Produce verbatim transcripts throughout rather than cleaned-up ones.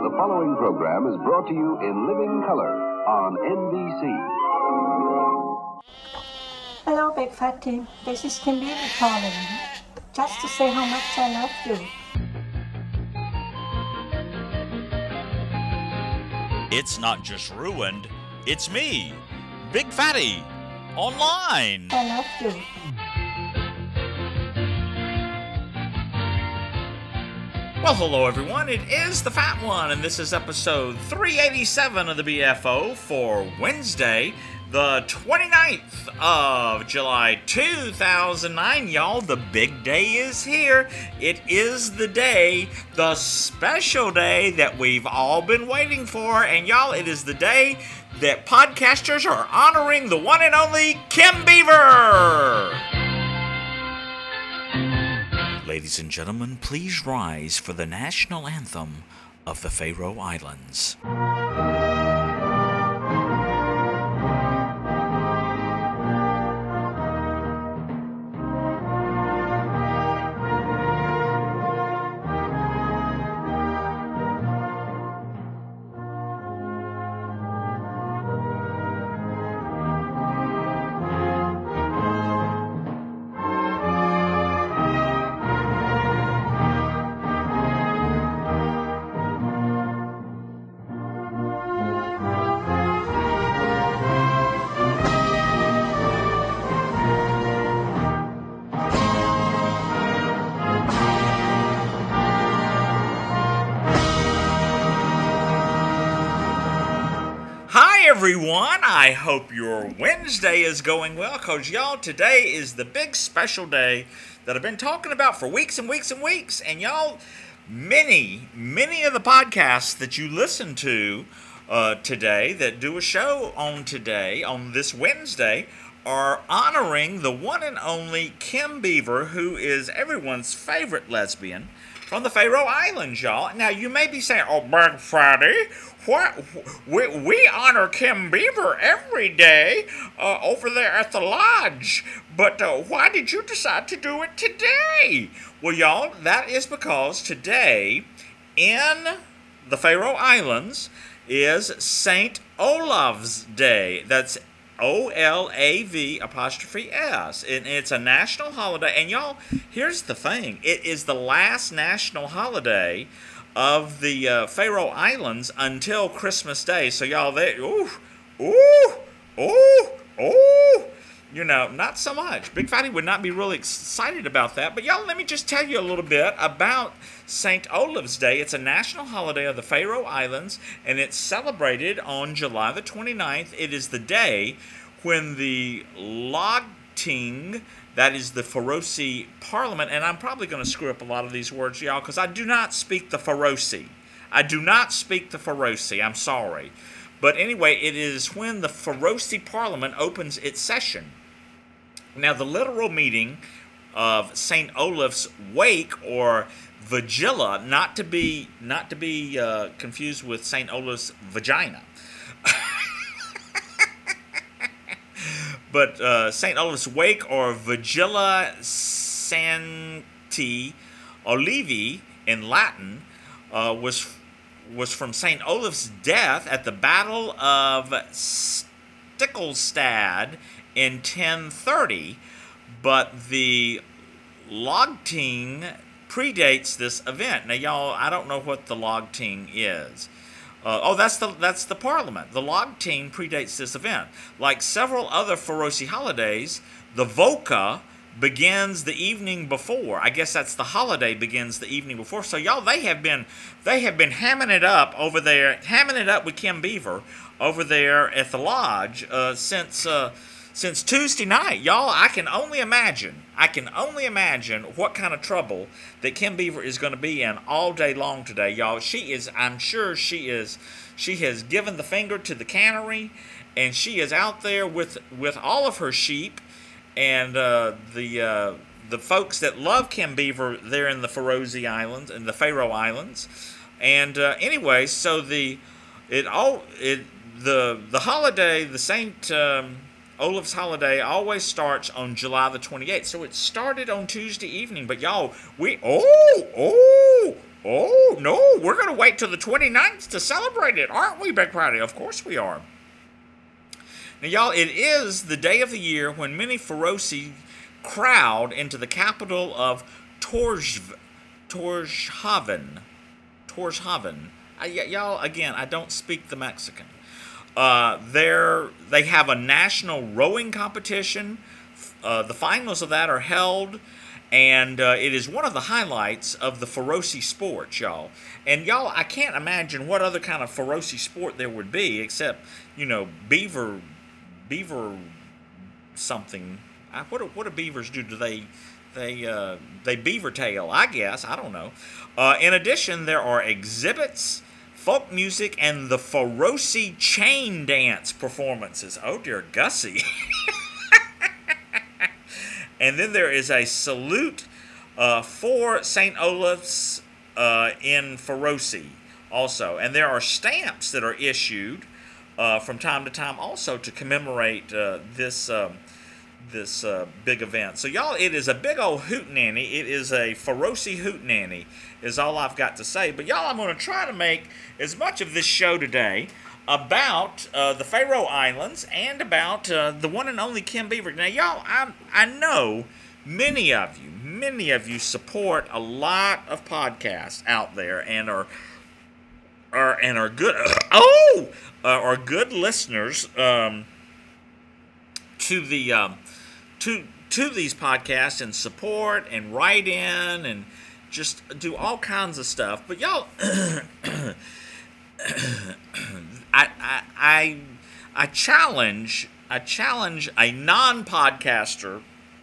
The following program is brought to you in living color on N B C. Hello, Big Fatty. This is Kim Beaver calling. Just to say how much I love you. It's not just ruined, it's me, Big Fatty, online. I love you. Well, hello everyone, it is the Fat One, and this is episode three eighty-seven of the B F O for Wednesday, the twenty-ninth of July, two thousand nine. Y'all, the big day is here. It is the day, the special day that we've all been waiting for, and y'all, it is the day that podcasters are honoring the one and only Kim Beaver. Ladies and gentlemen, please rise for the national anthem of the Faroe Islands. Everyone, I hope your Wednesday is going well, because y'all, today is the big special day that I've been talking about for weeks and weeks and weeks, and y'all, many, many of the podcasts that you listen to uh, today, that do a show on today, on this Wednesday, are honoring the one and only Kim Beaver, who is everyone's favorite lesbian from the Faroe Islands, y'all. Now, you may be saying, oh, Big Fatty, what? We, we honor Kim Beaver every day uh, over there at the lodge, but uh, why did you decide to do it today? Well, y'all, that is because today in the Faroe Islands is Saint Olav's Day. That's O L A V apostrophe S. And it's a national holiday. And y'all, here's the thing. It is the last national holiday of the uh, Faroe Islands until Christmas Day. So y'all, they, ooh, ooh, ooh, ooh. You know, not so much. Big Fatty would not be really excited about that. But y'all, let me just tell you a little bit about Saint Olav's Day. It's a national holiday of the Faroe Islands, and it's celebrated on July the twenty-ninth. It is the day when the Lagting, that is the Faroese Parliament, and I'm probably going to screw up a lot of these words, y'all, because I do not speak the Faroese. I do not speak the Faroese. I'm sorry. But anyway, it is when the Faroese Parliament opens its session. Now, the literal meaning of Saint Olaf's wake, or Vigilla, not to be not to be uh, confused with Saint Olaf's vagina. But uh, Saint Olaf's wake, or Vigilla Sancti Olivi in Latin, uh, was was from Saint Olaf's death at the Battle of Stiklestad in ten thirty, but the Lagting predates this event. Now, y'all, I don't know what the Lagting is. Uh, oh, that's the that's the Parliament. The Lagting predates this event. Like several other Faroese holidays, the Voka begins the evening before. I guess that's the holiday begins the evening before. So y'all, they have been they have been hamming it up over there, hamming it up with Kim Beaver over there at the lodge uh, since uh, since Tuesday night. Y'all, I can only imagine. I can only imagine what kind of trouble that Kim Beaver is going to be in all day long today, y'all. She is, I'm sure she is, she has given the finger to the cannery, and she is out there with with all of her sheep and uh, the uh, the folks that love Kim Beaver there in the Faroese Islands and the Faroe Islands. And uh, anyway, so the it all it the the holiday, the Saint um, Olaf's holiday always starts on July the twenty-eighth. So it started on Tuesday evening, but y'all, we oh oh Oh, no, we're going to wait till the twenty-ninth to celebrate it, aren't we, Big Friday? Of course we are. Now, y'all, it is the day of the year when many Faroese crowd into the capital of Torj, Torshavn. Torshavn. I, y- y'all, again, I don't speak the Mexican. Uh, there, they have a national rowing competition. Uh, the finals of that are held, and uh, it is one of the highlights of the Faroese sports, y'all. And y'all, I can't imagine what other kind of Faroese sport there would be except, you know, beaver, beaver something. I, what do, what do beavers do? Do they they uh, they beaver tail? I guess I don't know. Uh, in addition, there are exhibits, folk music, and the Faroese chain dance performances. Oh dear, Gussie. And then there is a salute uh, for Saint Olaf's uh, in Faroese also. And there are stamps that are issued uh, from time to time also to commemorate uh, this um, this uh, big event. So, y'all, it is a big old hootenanny. It is a Faroese hootenanny is all I've got to say. But, y'all, I'm going to try to make as much of this show today about uh, the Faroe Islands and about uh, the one and only Kim Beaver. Now, y'all, I I know many of you, many of you support a lot of podcasts out there and are are and are good. Oh, uh, are good listeners um, to the um, to to these podcasts and support and write in and just do all kinds of stuff. But y'all. I, I I I challenge I challenge a non-podcaster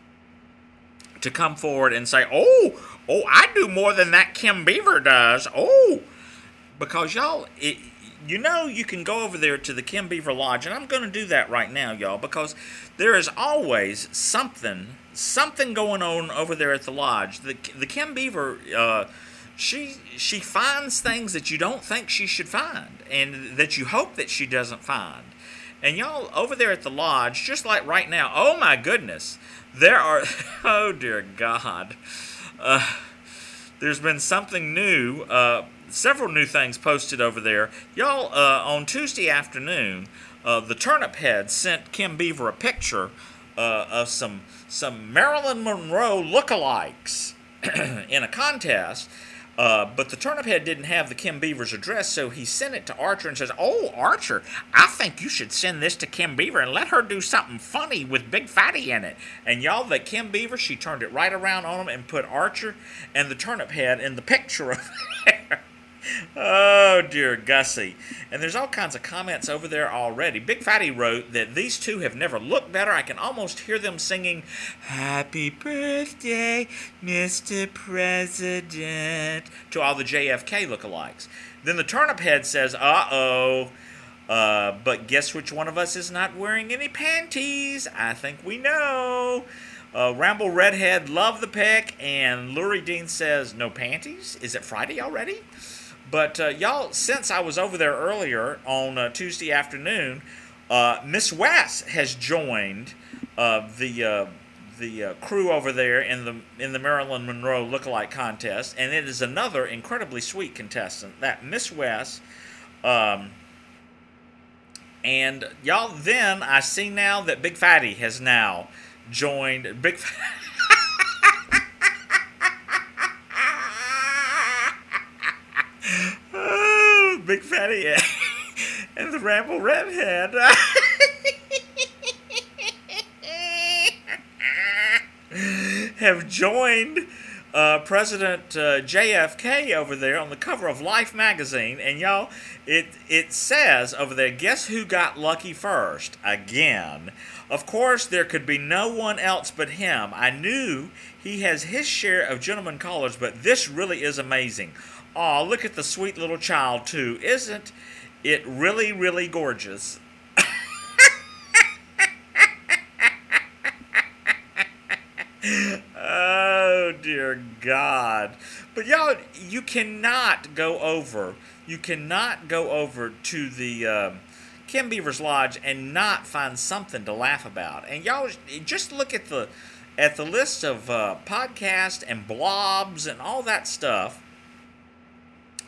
to come forward and say, "Oh, oh, I do more than that Kim Beaver does." Oh, because y'all, it, you know, you can go over there to the Kim Beaver Lodge, and I'm going to do that right now, y'all, because there is always something something going on over there at the lodge. The the Kim Beaver. Uh, She she finds things that you don't think she should find and that you hope that she doesn't find. And y'all, over there at the lodge, just like right now, oh my goodness, there are, oh dear God, uh, there's been something new, uh, several new things posted over there. Y'all, uh, on Tuesday afternoon, uh, the Turnip Head sent Kim Beaver a picture uh, of some, some Marilyn Monroe lookalikes in a contest. Uh, but the Turnip Head didn't have the Kim Beaver's address, so he sent it to Archer and says, "Oh, Archer, I think you should send this to Kim Beaver and let her do something funny with Big Fatty in it." And y'all, the Kim Beaver, she turned it right around on him and put Archer and the Turnip Head in the picture of there. Oh, dear Gussie. And there's all kinds of comments over there already. Big Fatty wrote that these two have never looked better. I can almost hear them singing, "Happy birthday, Mister President," to all the J F K lookalikes. Then the Turnip Head says, uh-oh, uh, but guess which one of us is not wearing any panties? I think we know. Uh, Ramble Redhead, love the pic, and Lurie Dean says, no panties? Is it Friday already? But, uh, y'all, since I was over there earlier on uh, Tuesday afternoon, uh, Miss West has joined uh, the uh, the uh, crew over there in the in the Marilyn Monroe lookalike contest, and it is another incredibly sweet contestant, that Miss West. Um, and, y'all, then I see now that Big Fatty has now joined Big Fatty. Oh, Big Fatty and the Ramble Redhead have joined uh, President uh, J F K over there on the cover of Life magazine. And y'all, it it says over there, guess who got lucky first? Again. Of course, there could be no one else but him. I knew he has his share of gentlemen callers, but this really is amazing. Aw, look at the sweet little child, too. Isn't it really, really gorgeous? Oh, dear God. But, y'all, you cannot go over, you cannot go over to the uh, Kim Beaver's Lodge and not find something to laugh about. And, y'all, just look at the, at the list of uh, podcasts and blobs and all that stuff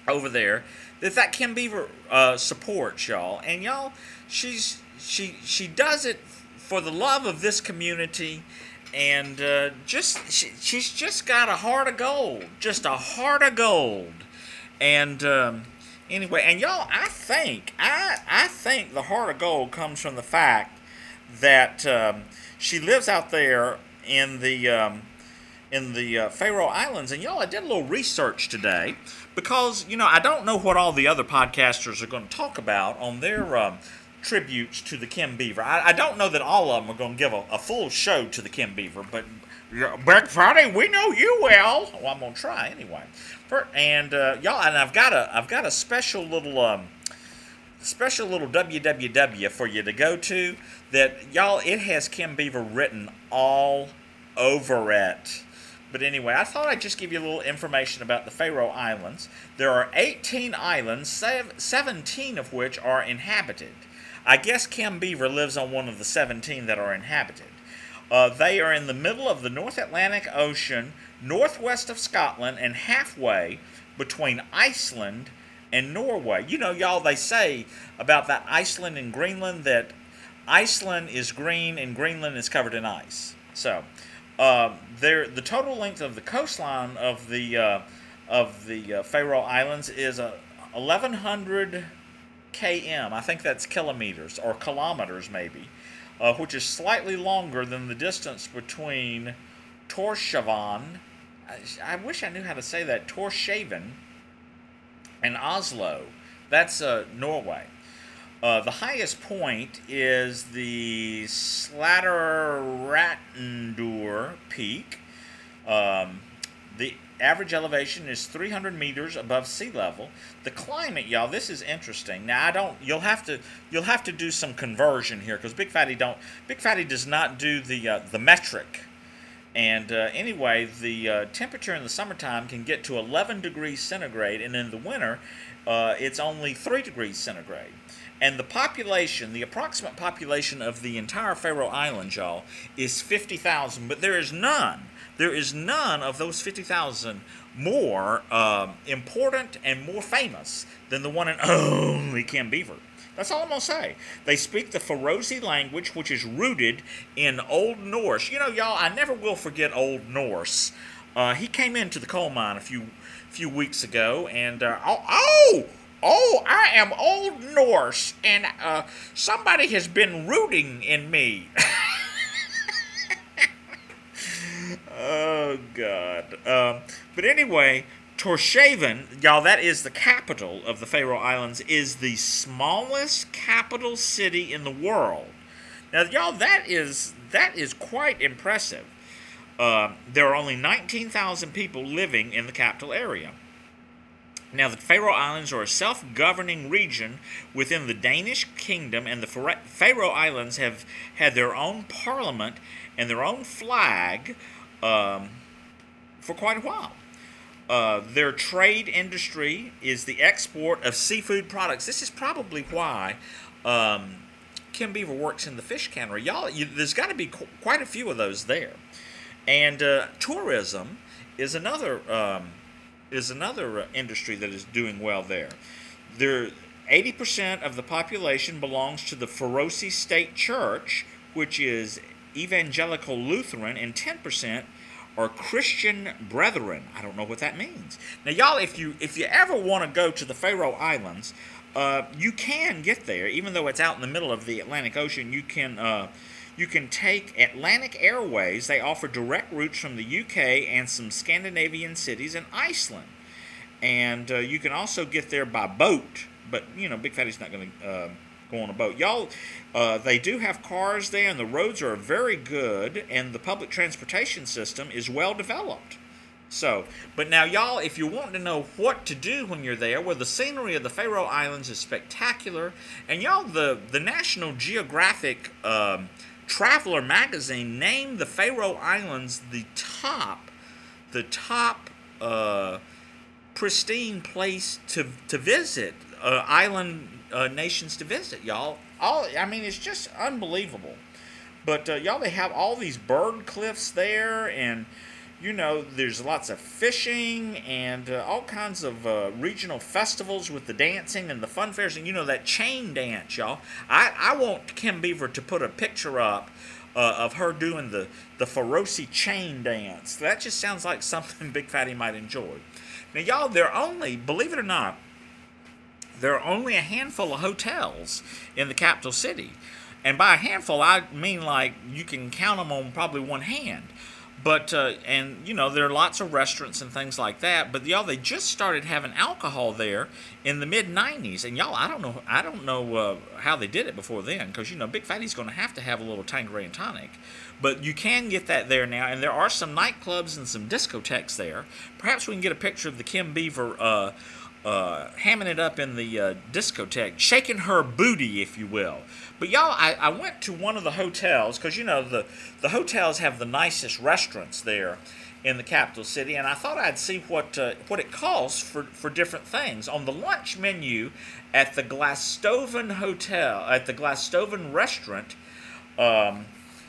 over there that that Kim Beaver uh, supports, y'all. And y'all, she's she she does it for the love of this community, and uh, just she, she's just got a heart of gold, just a heart of gold. And um, anyway, and y'all, I think I I think the heart of gold comes from the fact that um, she lives out there in the um, in the uh, Faroe Islands. And y'all, I did a little research today because, you know, I don't know what all the other podcasters are going to talk about on their um, tributes to the Kim Beaver. I, I don't know that all of them are going to give a, a full show to the Kim Beaver, but Black Friday, we know you will. Well, I'm going to try anyway. For, and uh, y'all, and I've got a I've got a special little um, special little W W W for you to go to that, y'all, it has Kim Beaver written all over it. But anyway, I thought I'd just give you a little information about the Faroe Islands. There are eighteen islands, seventeen of which are inhabited. I guess Kim Beaver lives on one of the seventeen that are inhabited. Uh, they are in the middle of the North Atlantic Ocean, northwest of Scotland, and halfway between Iceland and Norway. You know, y'all, they say about that Iceland and Greenland that Iceland is green and Greenland is covered in ice. So, uh, there, the total length of the coastline of the uh, of the uh, Faroe Islands is uh, eleven hundred kilometers. I think that's kilometers or kilometers, maybe, uh, which is slightly longer than the distance between Tórshavn. I, I wish I knew how to say that. Tórshavn and Oslo. That's uh, Norway. Uh, the highest point is the Slatteratndur Peak. Um, the average elevation is three hundred meters above sea level. The climate, y'all, this is interesting. Now, I don't. You'll have to. You'll have to do some conversion here because Big Fatty don't. Big Fatty does not do the uh, the metric. And uh, anyway, the uh, temperature in the summertime can get to eleven degrees centigrade, and in the winter, uh, it's only three degrees centigrade. And the population, the approximate population of the entire Faroe Islands, y'all, is fifty thousand. But there is none, there is none of those fifty thousand more uh, important and more famous than the one and only Kim Beaver. That's all I'm going to say. They speak the Faroese language, which is rooted in Old Norse. You know, y'all, I never will forget Old Norse. Uh, he came into the coal mine a few few weeks ago, and, uh, oh, oh! Oh, I am Old Norse, and uh, somebody has been rooting in me. Oh, God. Um, but anyway, Tórshavn, y'all, that is the capital of the Faroe Islands, is the smallest capital city in the world. Now, y'all, that is that is quite impressive. Uh, there are only nineteen thousand people living in the capital area. Now, the Faroe Islands are a self-governing region within the Danish kingdom, and the Faroe Islands have had their own parliament and their own flag um, for quite a while. Uh, their trade industry is the export of seafood products. This is probably why um, Kim Beaver works in the fish cannery. Y'all, you, there's got to be qu- quite a few of those there. And uh, tourism is another... Um, is another uh, industry that is doing well there. There, eighty percent of the population belongs to the Faroese State Church, which is Evangelical Lutheran, and ten percent are Christian Brethren. I don't know what that means. Now, y'all, if you if you ever want to go to the Faroe Islands, uh, you can get there, even though it's out in the middle of the Atlantic Ocean. You can uh, You can take Atlantic Airways. They offer direct routes from the U K and some Scandinavian cities and Iceland. And uh, you can also get there by boat. But, you know, Big Fatty's not going to uh, go on a boat. Y'all, uh, they do have cars there, and the roads are very good, and the public transportation system is well developed. So, but now, y'all, if you want to know what to do when you're there, well, the scenery of the Faroe Islands is spectacular. And, y'all, the, the National Geographic... Um, Traveler magazine named the Faroe Islands the top, the top uh, pristine place to to visit, uh, island uh, nations to visit, y'all. All I mean, it's just unbelievable. But uh, y'all, they have all these bird cliffs there, and you know, there's lots of fishing and uh, all kinds of uh, regional festivals with the dancing and the fun fairs. And, you know, that chain dance, y'all. I, I want Kim Beaver to put a picture up uh, of her doing the, the Feroci chain dance. That just sounds like something Big Fatty might enjoy. Now, y'all, there are only, believe it or not, there are only a handful of hotels in the capital city. And by a handful, I mean like you can count them on probably one hand. But, uh, and, you know, there are lots of restaurants and things like that. But, y'all, they just started having alcohol there in the mid nineties. And, y'all, I don't know I don't know uh, how they did it before then. Because, you know, Big Fatty's going to have to have a little Tanqueray and tonic. But you can get that there now. And there are some nightclubs and some discotheques there. Perhaps we can get a picture of the Kim Beaver uh, uh, hamming it up in the uh, discotheque. Shaking her booty, if you will. But, y'all, I, I went to one of the hotels, because, you know, the, the hotels have the nicest restaurants there in the capital city, and I thought I'd see what uh, what it costs for, for different things. On the lunch menu at the Glastovin Hotel, at the Glastovin Restaurant, um,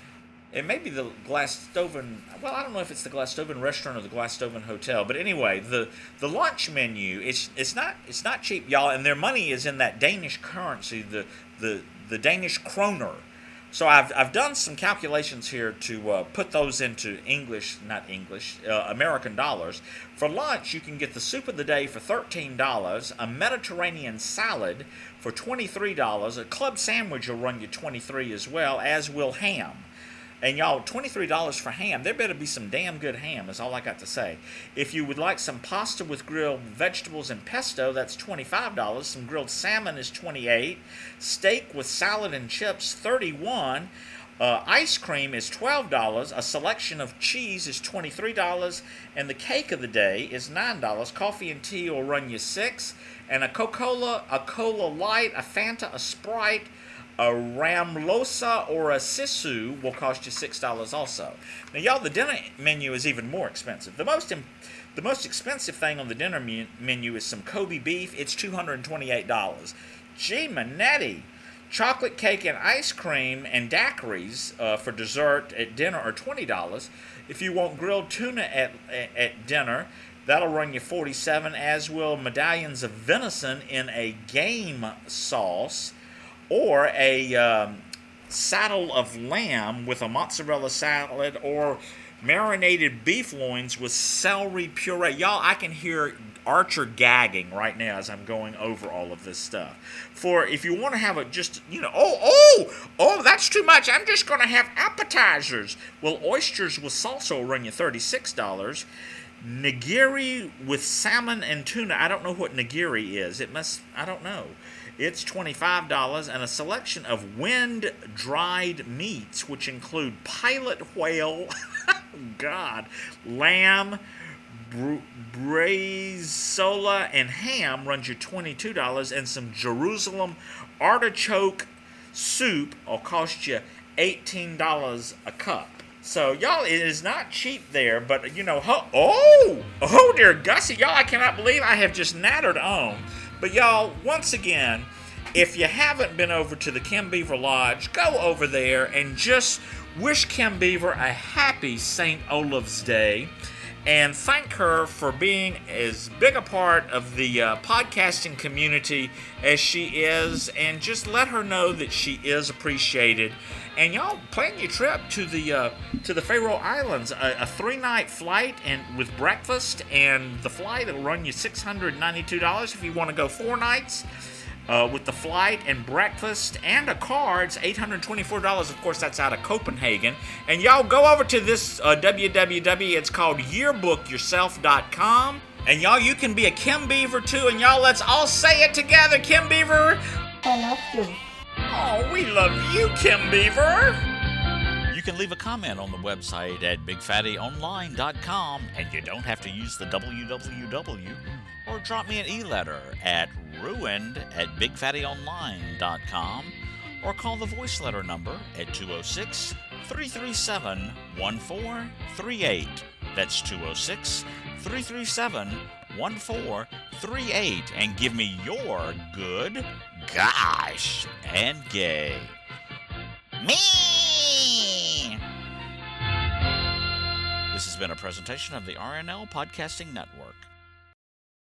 it may be the Glastovin, well, I don't know if it's the Glastovin Restaurant or the Glastovin Hotel, but anyway, the, the lunch menu, it's it's not it's not cheap, y'all, and their money is in that Danish currency, the the the Danish kroner. So I've I've done some calculations here to uh, put those into English, not English, uh, American dollars. For lunch, you can get the soup of the day for thirteen dollars, a Mediterranean salad for twenty-three dollars, a club sandwich will run you twenty-three dollars as well, as will ham. And y'all, twenty-three dollars for ham. There better be some damn good ham, is all I got to say. If you would like some pasta with grilled vegetables and pesto, that's twenty-five dollars. Some grilled salmon is twenty-eight dollars. Steak with salad and chips, thirty-one dollars. Uh, ice cream is twelve dollars. A selection of cheese is twenty-three dollars. And the cake of the day is nine dollars. Coffee and tea will run you six dollars. And a Coca-Cola, a Cola Light, a Fanta, a Sprite, a Ramlosa, or a Sisu will cost you six dollars also. Now, y'all, the dinner menu is even more expensive. The most im- the most expensive thing on the dinner me- menu is some Kobe beef. It's two hundred twenty-eight dollars. Gee, Manetti. Chocolate cake and ice cream and daiquiris uh, for dessert at dinner are twenty dollars. If you want grilled tuna at, at, at dinner, that'll run you forty-seven dollars, as will medallions of venison in a game sauce, or a um, saddle of lamb with a mozzarella salad, or marinated beef loins with celery puree. Y'all, I can hear Archer gagging right now as I'm going over all of this stuff. For if you want to have a just, you know, oh, oh, oh, that's too much. I'm just going to have appetizers. Well, oysters with salsa will run you thirty-six dollars. Nigiri with salmon and tuna. I don't know what nigiri is. It must, I don't know. It's twenty-five dollars, and a selection of wind-dried meats, which include pilot whale, God, lamb, br- brazola, and ham runs you twenty-two dollars, and some Jerusalem artichoke soup will cost you eighteen dollars a cup. So, y'all, it is not cheap there, but, you know, ho- oh, oh, dear Gussie, y'all, I cannot believe I have just nattered on. But, y'all, once again, if you haven't been over to the Kim Beaver Lodge, go over there and just wish Kim Beaver a happy Saint Olaf's Day, and thank her for being as big a part of the uh, podcasting community as she is, and just let her know that she is appreciated. And y'all, plan your trip to the uh, to the Faroe Islands, a, a three-night flight and with breakfast, and the flight will run you six hundred ninety-two dollars. If you want to go four nights uh, with the flight and breakfast and a car, it's eight hundred twenty-four dollars. Of course, that's out of Copenhagen. And y'all, go over to this uh, w w w. It's called yearbook yourself dot com. And y'all, you can be a Kim Beaver too. And y'all, let's all say it together, Kim Beaver. I love you. Oh, we love you, Kim Beaver. You can leave a comment on the website at big fatty online dot com, and you don't have to use the w w w, or drop me an e-letter at ruined at big fatty online dot com, or call the voice letter number at two oh six, three three seven, one four three eight. That's two oh six, three three seven, one four three eight, and give me your good, gosh, and gay. Me! This has been a presentation of the R N L Podcasting Network.